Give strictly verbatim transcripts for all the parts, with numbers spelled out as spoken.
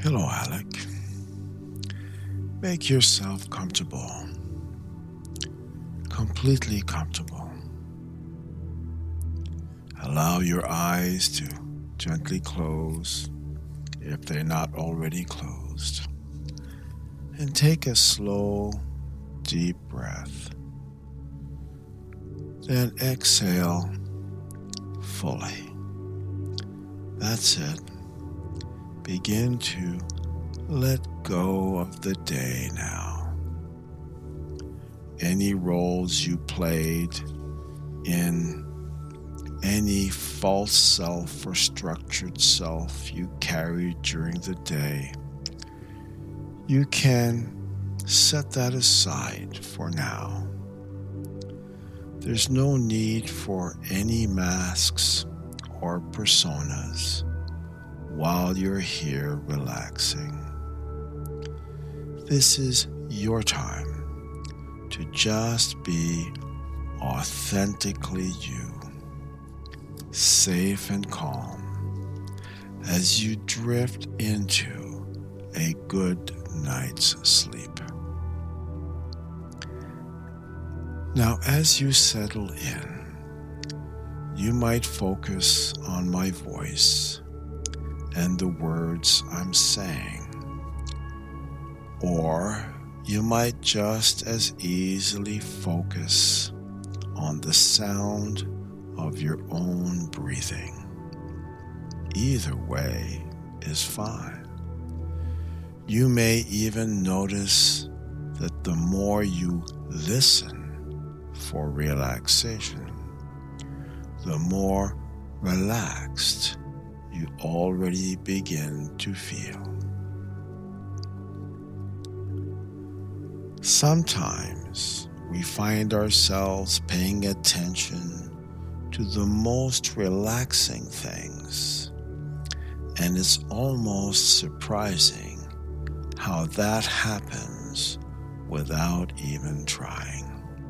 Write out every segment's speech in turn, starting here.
Hello, Alec. Make yourself comfortable, completely comfortable. Allow your eyes to gently close if they're not already closed. And take a slow, deep breath. Then exhale fully. That's it. Begin to let go of the day now. Any roles you played in any false self or structured self you carried during the day, you can set that aside for now. There's no need for any masks or personas while you're here relaxing. This is your time to just be authentically you, safe and calm, as you drift into a good night's sleep. Now, as you settle in, you might focus on my voice and the words I'm saying. Or you might just as easily focus on the sound of your own breathing. Either way is fine. You may even notice that the more you listen for relaxation, the more relaxed you already begin to feel. Sometimes we find ourselves paying attention to the most relaxing things, and it's almost surprising how that happens without even trying.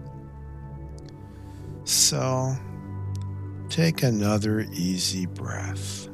So, take another easy breath.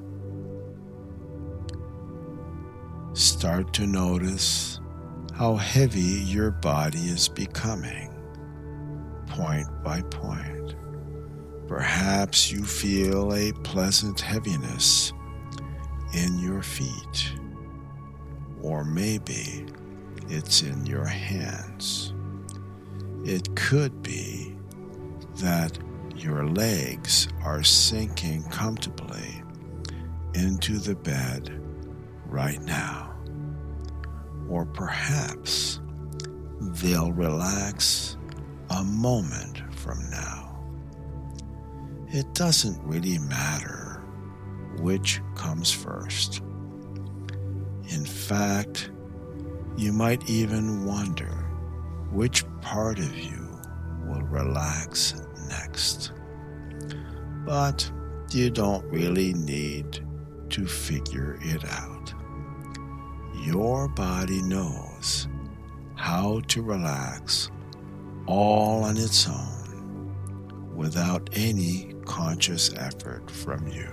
Start to notice how heavy your body is becoming, point by point. Perhaps you feel a pleasant heaviness in your feet, or maybe it's in your hands. It could be that your legs are sinking comfortably into the bed right now. Or perhaps they'll relax a moment from now. It doesn't really matter which comes first. In fact, you might even wonder which part of you will relax next. But you don't really need to figure it out. Your body knows how to relax all on its own without any conscious effort from you.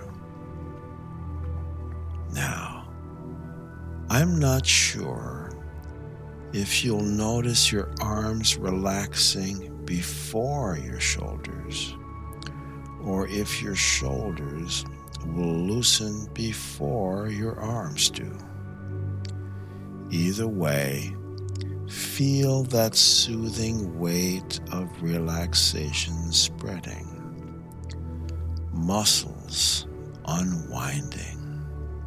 Now, I'm not sure if you'll notice your arms relaxing before your shoulders, or if your shoulders will loosen before your arms do. Either way, feel that soothing weight of relaxation spreading, muscles unwinding,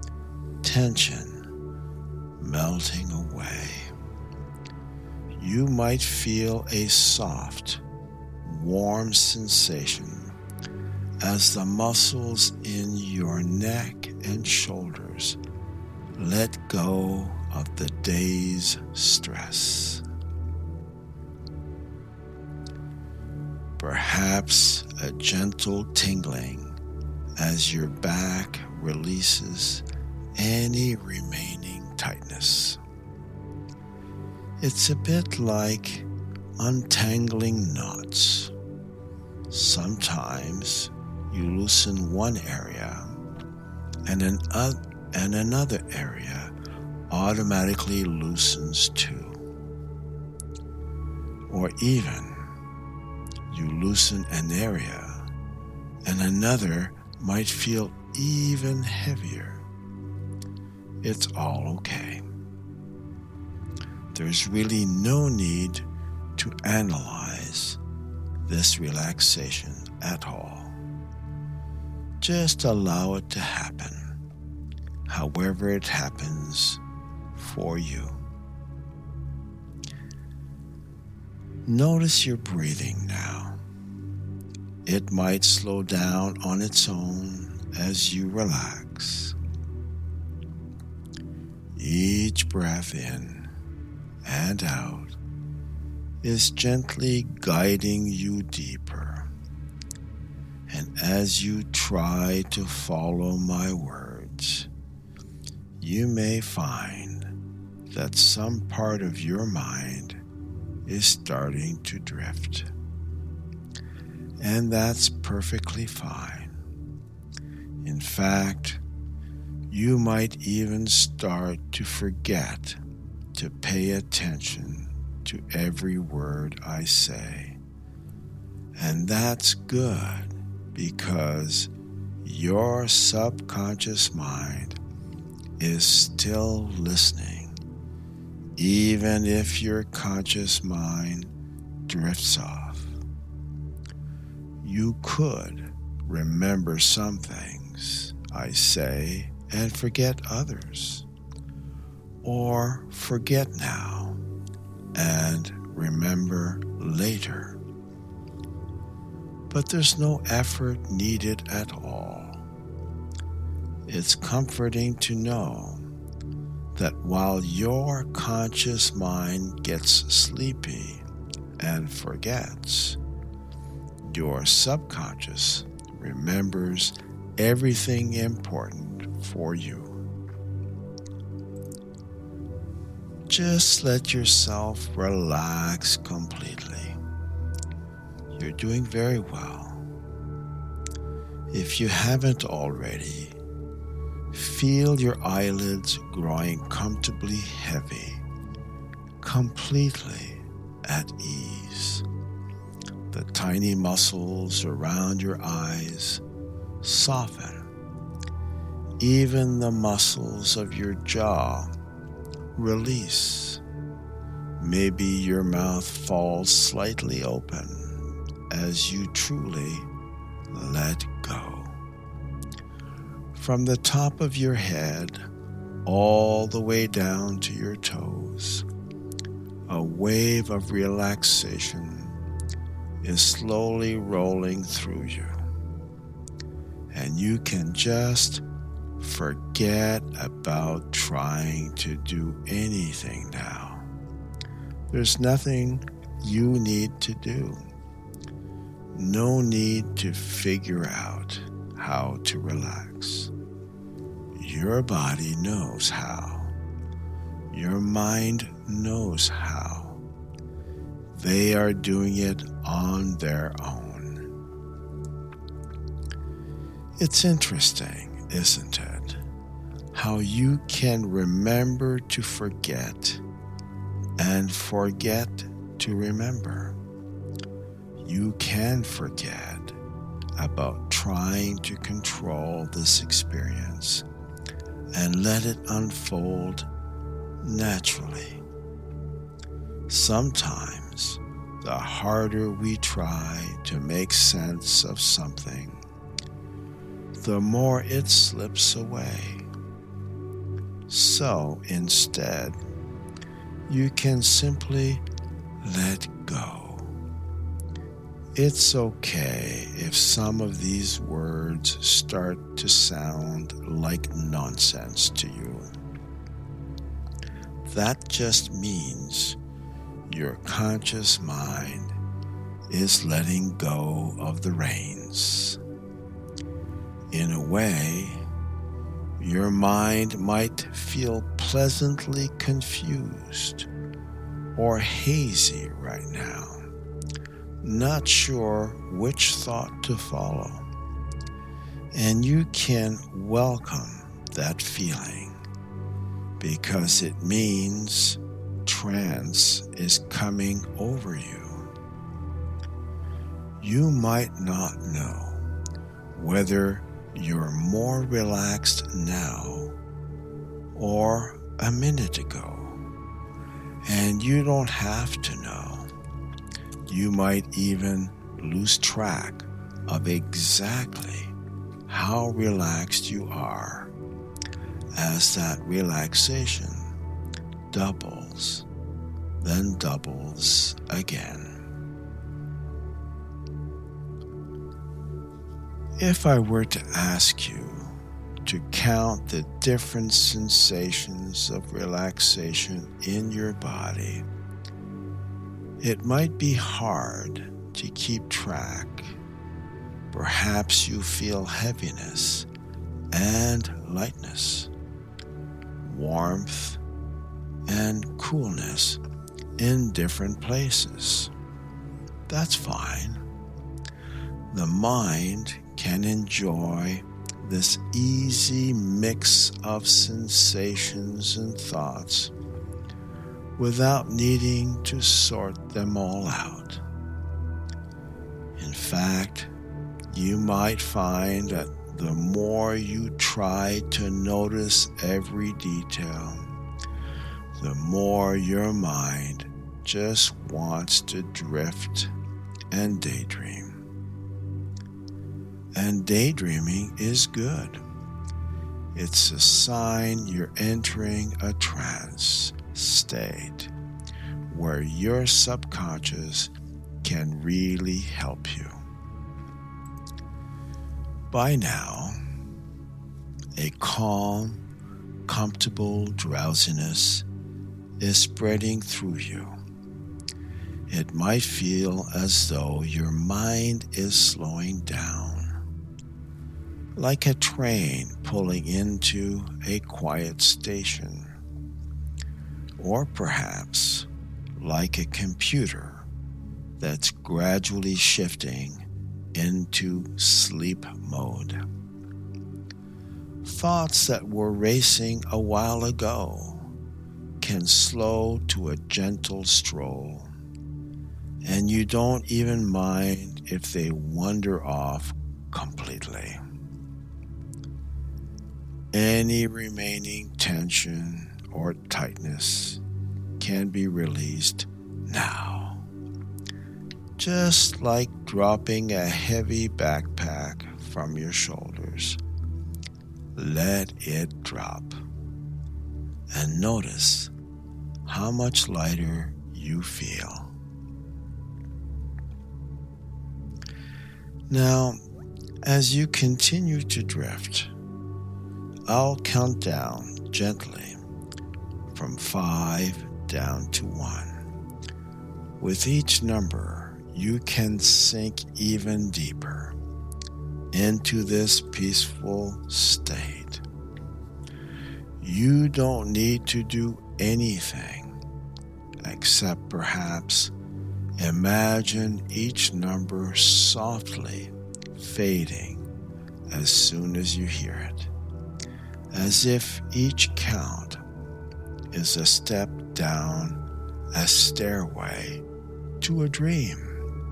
tension melting away. You might feel a soft, warm sensation as the muscles in your neck and shoulders let go of the day's stress. Perhaps a gentle tingling as your back releases any remaining tightness. It's a bit like untangling knots. Sometimes you loosen one area and, an, uh, and another area automatically loosens too. Or even you loosen an area and another might feel even heavier. It's all okay. There's really no need to analyze this relaxation at all. Just allow it to happen, however it happens for you. Notice your breathing now. It might slow down on its own as you relax. Each breath in and out is gently guiding you deeper. And as you try to follow my words, you may find that some part of your mind is starting to drift. And that's perfectly fine. In fact, you might even start to forget to pay attention to every word I say. And that's good because your subconscious mind is still listening, even if your conscious mind drifts off. You could remember some things I say and forget others, or forget now and remember later. But there's no effort needed at all. It's comforting to know that while your conscious mind gets sleepy and forgets, your subconscious remembers everything important for you. Just let yourself relax completely. You're doing very well. If you haven't already, feel your eyelids growing comfortably heavy, completely at ease. The tiny muscles around your eyes soften. Even the muscles of your jaw release. Maybe your mouth falls slightly open as you truly let go. From the top of your head all the way down to your toes, a wave of relaxation is slowly rolling through you, and you can just forget about trying to do anything now. There's nothing you need to do. No need to figure out how to relax. Your body knows how. Your mind knows how. They are doing it on their own. It's interesting, isn't it, how you can remember to forget and forget to remember. You can forget about trying to control this experience and let it unfold naturally. Sometimes, the harder we try to make sense of something, the more it slips away. So instead, you can simply let go. It's okay if some of these words start to sound like nonsense to you. That just means your conscious mind is letting go of the reins. In a way, your mind might feel pleasantly confused or hazy right now, not sure which thought to follow. And you can welcome that feeling because it means trance is coming over you. You might not know whether you're more relaxed now or a minute ago, and you don't have to know. You might even lose track of exactly how relaxed you are as that relaxation doubles, then doubles again. If I were to ask you to count the different sensations of relaxation in your body, it might be hard to keep track. Perhaps you feel heaviness and lightness, warmth and coolness in different places. That's fine. The mind can enjoy this easy mix of sensations and thoughts without needing to sort them all out. In fact, you might find that the more you try to notice every detail, the more your mind just wants to drift and daydream. And daydreaming is good. It's a sign you're entering a trance state where your subconscious can really help you. By now, a calm, comfortable drowsiness is spreading through you. It might feel as though your mind is slowing down, like a train pulling into a quiet station, or perhaps like a computer that's gradually shifting into sleep mode. Thoughts that were racing a while ago can slow to a gentle stroll, and you don't even mind if they wander off completely. Any remaining tension or tightness can be released now. Just like dropping a heavy backpack from your shoulders. Let it drop. And notice how much lighter you feel. Now, as you continue to drift, I'll count down gently from five down to one. With each number, you can sink even deeper into this peaceful state. You don't need to do anything except perhaps imagine each number softly fading as soon as you hear it, as if each count is a step down a stairway to a dream.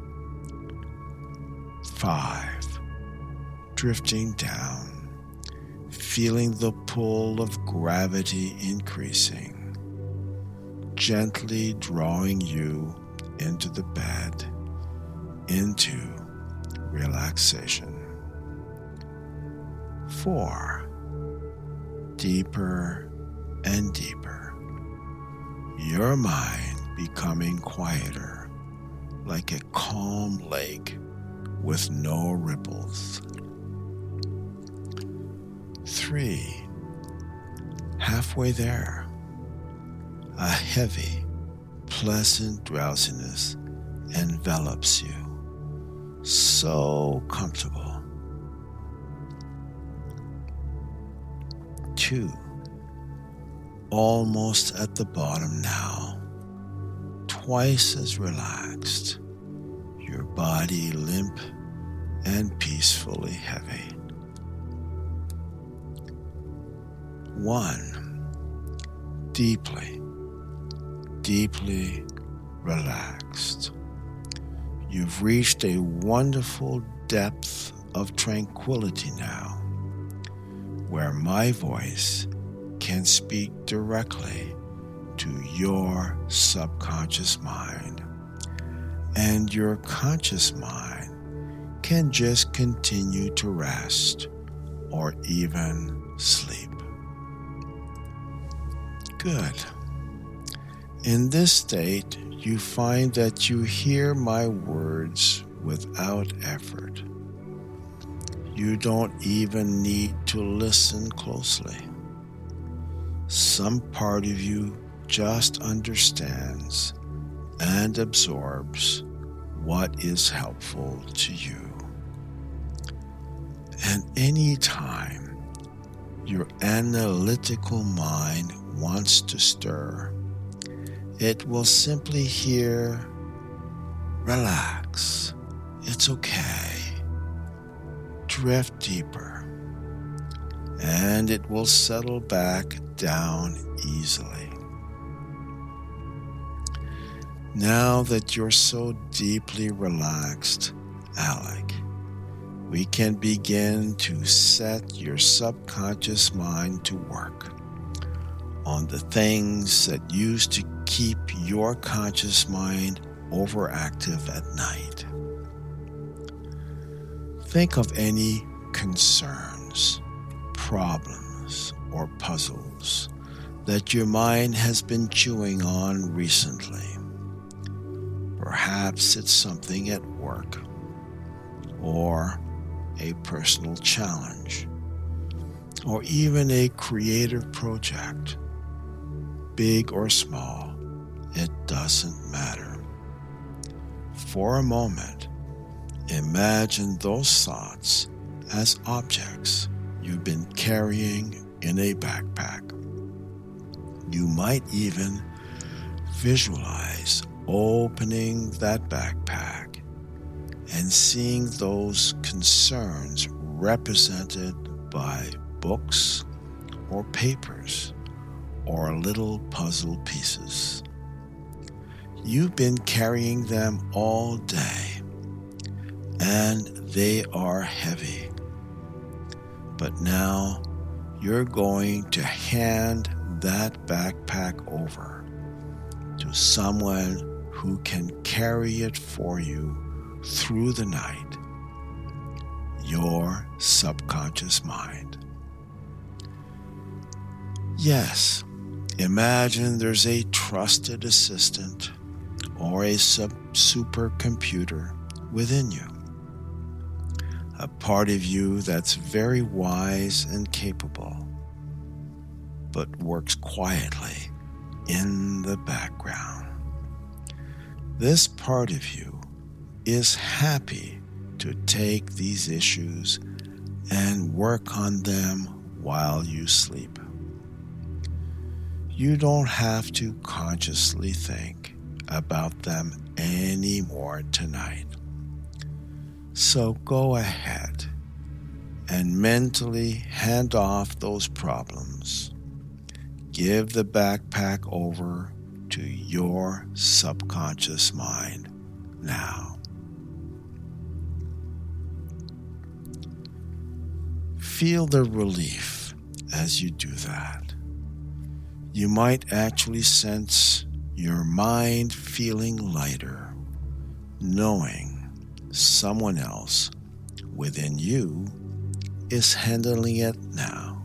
Five, drifting down, feeling the pull of gravity increasing, gently drawing you into the bed, into relaxation. Four, deeper and deeper, your mind becoming quieter, like a calm lake with no ripples. Three, halfway there, a heavy, pleasant drowsiness envelops you, so comfortable. Two, almost at the bottom now, twice as relaxed, your body limp and peacefully heavy. One, deeply, deeply relaxed. You've reached a wonderful depth of tranquility now, where my voice can speak directly to your subconscious mind, and your conscious mind can just continue to rest or even sleep. Good. In this state, you find that you hear my words without effort. You don't even need to listen closely. Some part of you just understands and absorbs what is helpful to you. And any time your analytical mind wants to stir, it will simply hear, relax, it's okay, drift deeper, and it will settle back down easily. Now that you're so deeply relaxed, Alec, we can begin to set your subconscious mind to work on the things that used to keep your conscious mind overactive at night. Think of any concerns, problems, or puzzles that your mind has been chewing on recently. Perhaps it's something at work or a personal challenge, or even a creative project. Big or small, it doesn't matter. For a moment, imagine those thoughts as objects you've been carrying in a backpack. You might even visualize opening that backpack and seeing those concerns represented by books or papers or little puzzle pieces. You've been carrying them all day, and they are heavy. But now you're going to hand that backpack over to someone who can carry it for you through the night, your subconscious mind. Yes, imagine there's a trusted assistant or a sub- supercomputer within you, a part of you that's very wise and capable, but works quietly in the background. This part of you is happy to take these issues and work on them while you sleep. You don't have to consciously think about them anymore tonight. So go ahead and mentally hand off those problems. Give the backpack over to your subconscious mind now. Feel the relief as you do that. You might actually sense your mind feeling lighter, knowing someone else within you is handling it now.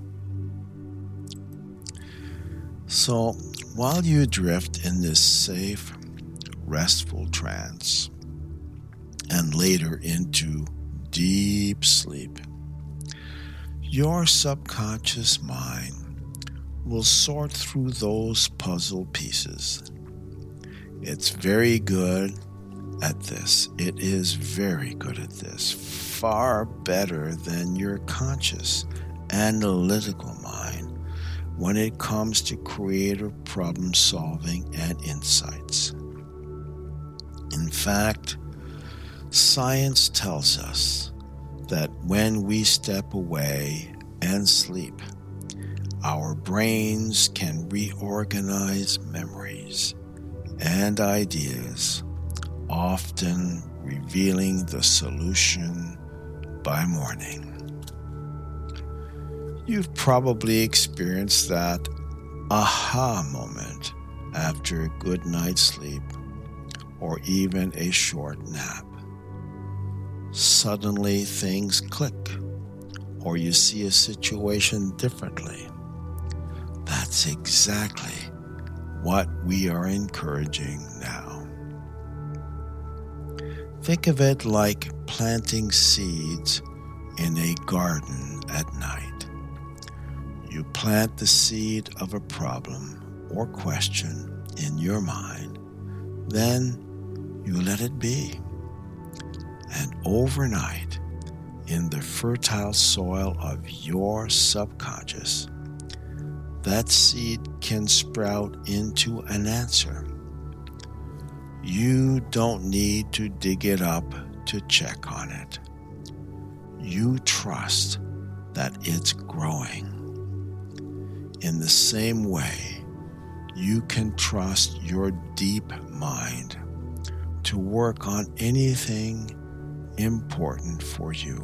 So while you drift in this safe, restful trance, and later into deep sleep, your subconscious mind will sort through those puzzle pieces. It's very good at this. It is very good at this. Far better than your conscious, analytical mind when it comes to creative problem solving and insights. In fact, science tells us that when we step away and sleep, Our brains can reorganize memories and ideas, often revealing the solution by morning. You've probably experienced that aha moment after a good night's sleep or even a short nap. Suddenly things click, or you see a situation differently. That's exactly what we are encouraging now. Think of it like planting seeds in a garden at night. You plant the seed of a problem or question in your mind, then you let it be. And overnight, in the fertile soil of your subconscious, that seed can sprout into an answer. You don't need to dig it up to check on it. You trust that it's growing. In the same way, you can trust your deep mind to work on anything important for you.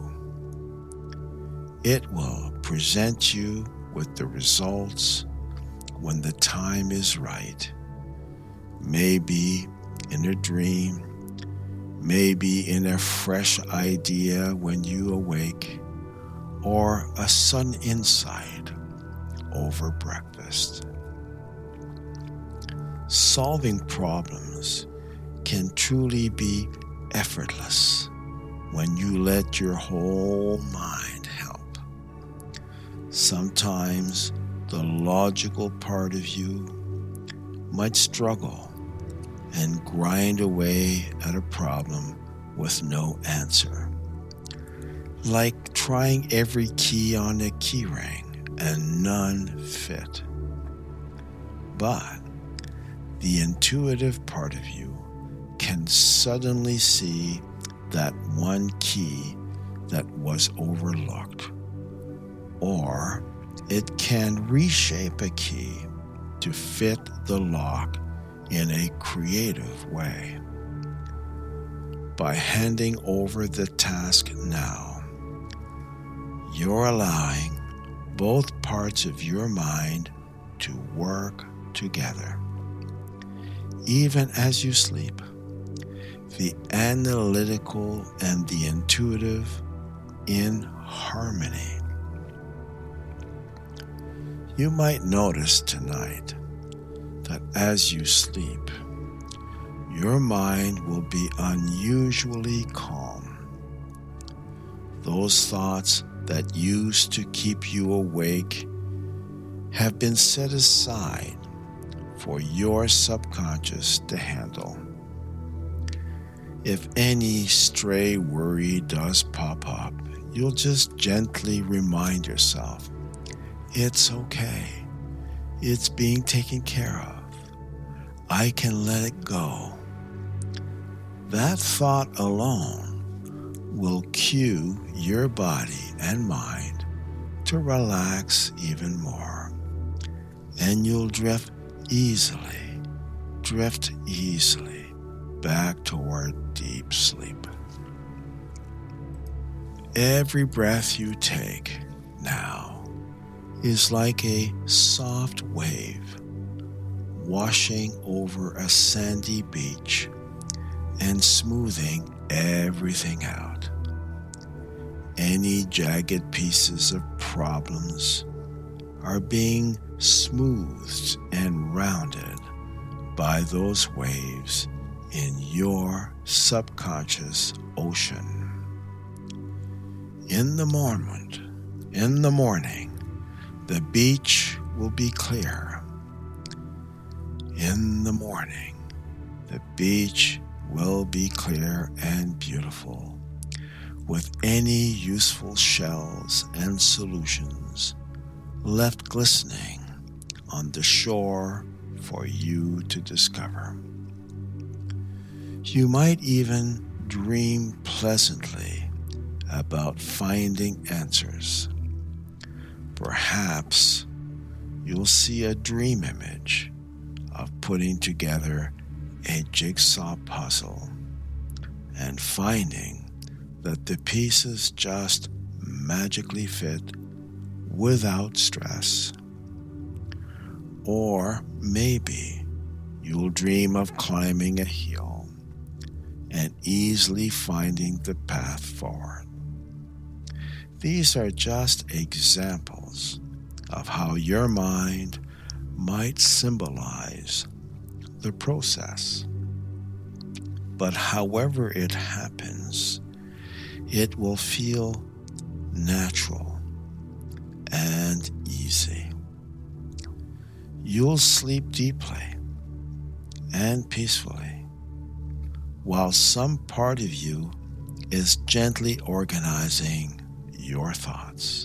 It will present you with the results when the time is right. Maybe in a dream, maybe in a fresh idea when you awake, or a sudden insight over breakfast. Solving problems can truly be effortless when you let your whole mind help. Sometimes the logical part of you might struggle and grind away at a problem with no answer, like trying every key on a key ring and none fit. But the intuitive part of you can suddenly see that one key that was overlooked, or it can reshape a key to fit the lock in a creative way. By handing over the task now, you're allowing both parts of your mind to work together. Even as you sleep, the analytical and the intuitive in harmony. You might notice tonight that as you sleep, your mind will be unusually calm. Those thoughts that used to keep you awake have been set aside for your subconscious to handle. If any stray worry does pop up, you'll just gently remind yourself, it's okay. It's being taken care of. I can let it go. That thought alone will cue your body and mind to relax even more, and you'll drift easily, drift easily back toward deep sleep. Every breath you take now is like a soft wave washing over a sandy beach and smoothing everything out. Any jagged pieces of problems are being smoothed and rounded by those waves in your subconscious ocean. In the moment, in the morning, the beach will be clear. In the morning, the beach will be clear and beautiful, with any useful shells and solutions left glistening on the shore for you to discover. You might even dream pleasantly about finding answers. Perhaps you'll see a dream image of putting together a jigsaw puzzle and finding that the pieces just magically fit without stress. Or maybe you'll dream of climbing a hill and easily finding the path forward. These are just examples of how your mind might symbolize the process. But however it happens, it will feel natural and easy. You'll sleep deeply and peacefully, while some part of you is gently organizing your thoughts.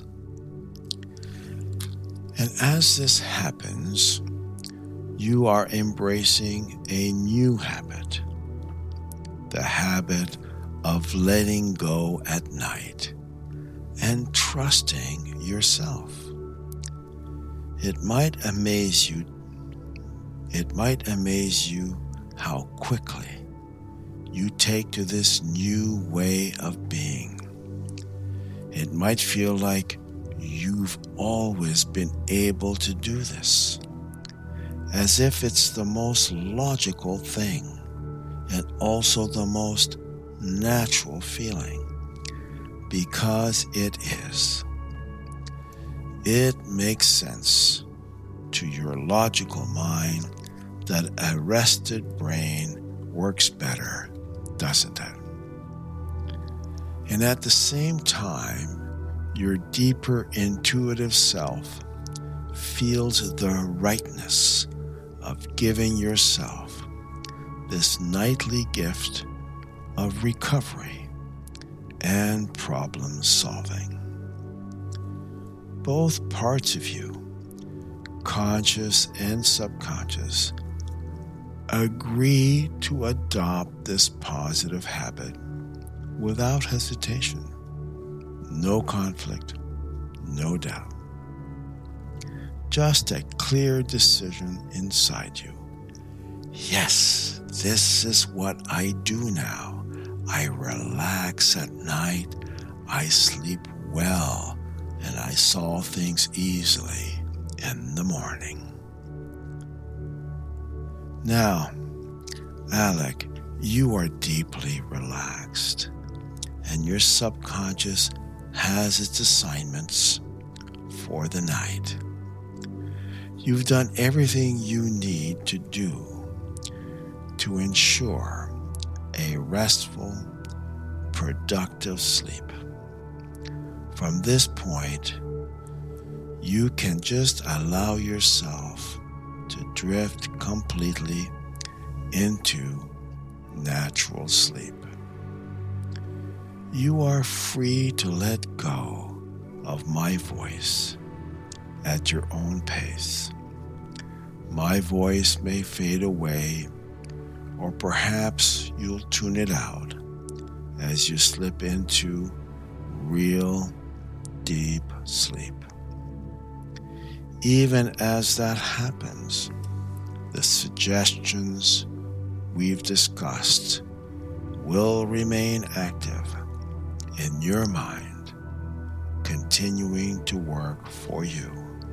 And as this happens, you are embracing a new habit, the habit of letting go at night and trusting yourself. It might amaze you, it might amaze you how quickly you take to this new way of being. It might feel like you've always been able to do this, as if it's the most logical thing and also the most natural feeling, because it is. It makes sense to your logical mind that a rested brain works better, doesn't it? And at the same time, your deeper intuitive self feels the rightness of giving yourself this nightly gift of recovery and problem solving. Both parts of you, conscious and subconscious, agree to adopt this positive habit without hesitation. No conflict, no doubt. Just a clear decision inside you. Yes, this is what I do now. I relax at night, I sleep well, and I solve things easily in the morning. Now, Alec, you are deeply relaxed, and your subconscious has its assignments for the night. You've done everything you need to do to ensure a restful, productive sleep. From this point, you can just allow yourself to drift completely into natural sleep. You are free to let go of my voice at your own pace. My voice may fade away, or perhaps you'll tune it out as you slip into real deep sleep. Even as that happens, the suggestions we've discussed will remain active in your mind, continuing to work for you.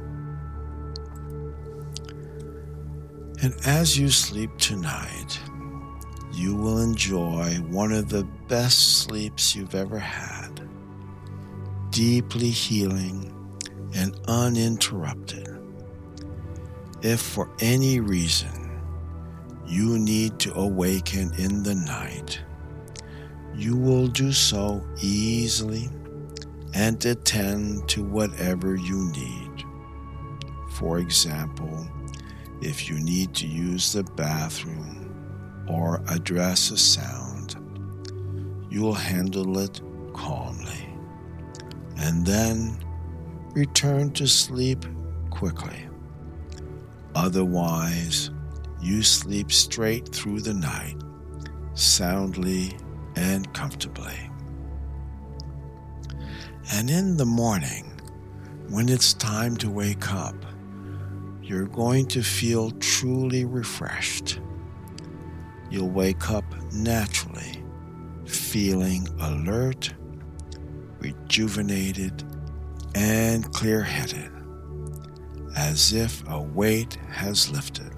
And as you sleep tonight, you will enjoy one of the best sleeps you've ever had, deeply healing and uninterrupted. If for any reason you need to awaken in the night, you will do so easily and attend to whatever you need. For example, if you need to use the bathroom or address a sound, you will handle it calmly and then return to sleep quickly. Otherwise, you sleep straight through the night, soundly and comfortably. And in the morning, when it's time to wake up, you're going to feel truly refreshed. You'll wake up naturally, feeling alert, rejuvenated, and clear-headed, as if a weight has lifted.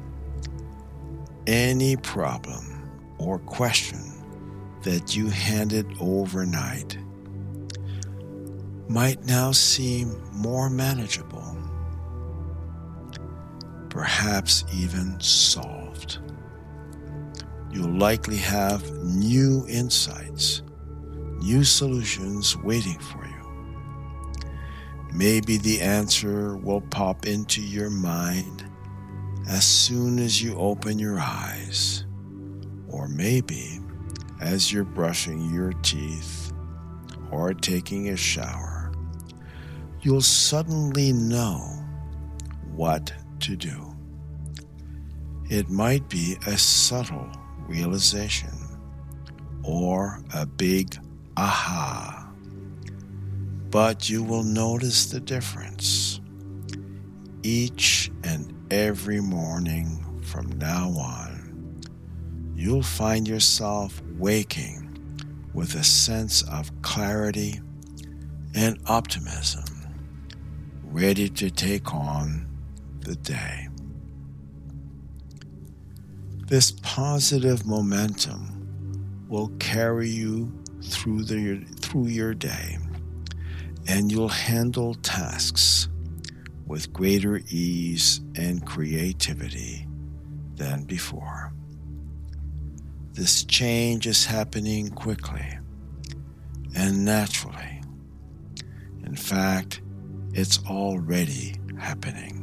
Any problem or question that you handed overnight might now seem more manageable, perhaps even solved. You'll likely have new insights, new solutions waiting for you. Maybe the answer will pop into your mind as soon as you open your eyes, or maybe as you're brushing your teeth or taking a shower. You'll suddenly know what to do. It might be a subtle realization or a big aha, but you will notice the difference. Each and every morning from now on, you'll find yourself waking with a sense of clarity and optimism, ready to take on the day. This positive momentum will carry you through the through your day, and you'll handle tasks with greater ease and creativity than before. This change is happening quickly and naturally. In fact, it's already happening.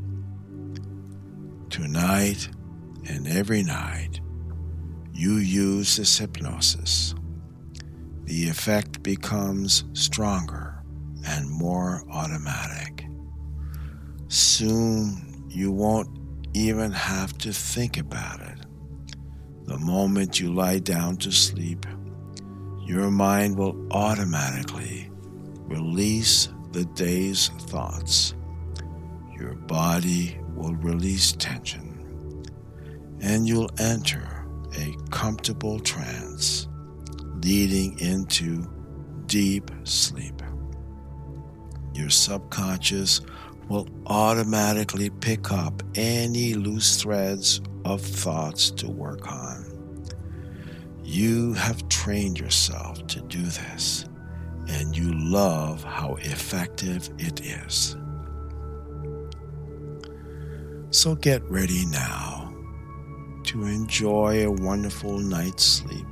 Tonight and every night, you use this hypnosis. The effect becomes stronger and more automatic. Soon, you won't even have to think about it. The moment you lie down to sleep, your mind will automatically release the day's thoughts. Your body will release tension, and you'll enter a comfortable trance, leading into deep sleep. Your subconscious will automatically pick up any loose threads of thoughts to work on. You have trained yourself to do this, and you love how effective it is. So get ready now to enjoy a wonderful night's sleep.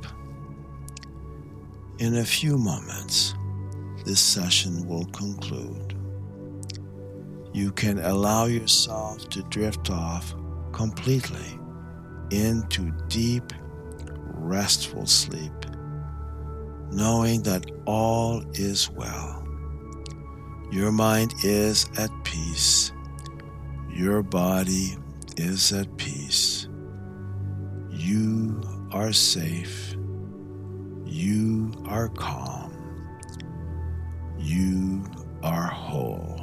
In a few moments, this session will conclude. You can allow yourself to drift off completely into deep, restful sleep, knowing that all is well. Your mind is at peace. Your body is at peace. You are safe. You are calm. You are whole.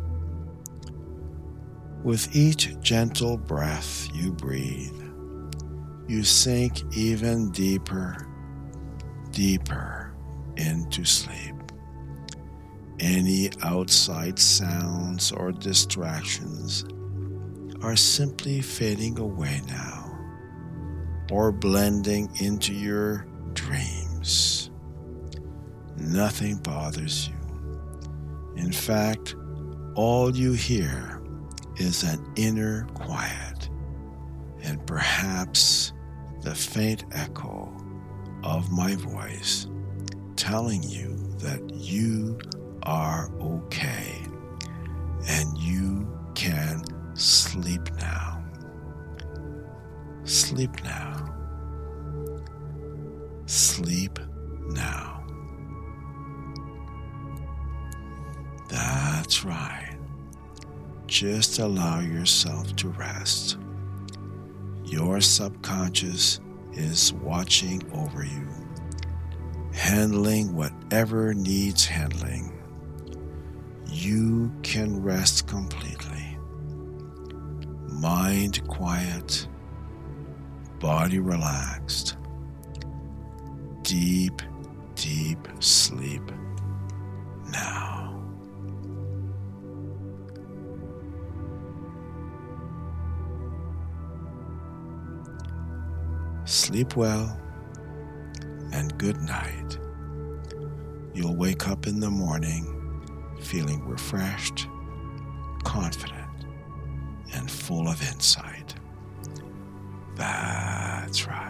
With each gentle breath you breathe, you sink even deeper, deeper into sleep. Any outside sounds or distractions are simply fading away now, or blending into your dreams. Nothing bothers you. In fact, all you hear is an inner quiet, and perhaps the faint echo of my voice telling you that you are okay and you can sleep now. Sleep now. Sleep now. That's right. Just allow yourself to rest. Your subconscious is watching over you, handling whatever needs handling. you can rest completely. Mind quiet, body relaxed, deep, deep sleep now. Sleep well and good night. You'll wake up in the morning feeling refreshed, confident, and full of insight. That's right.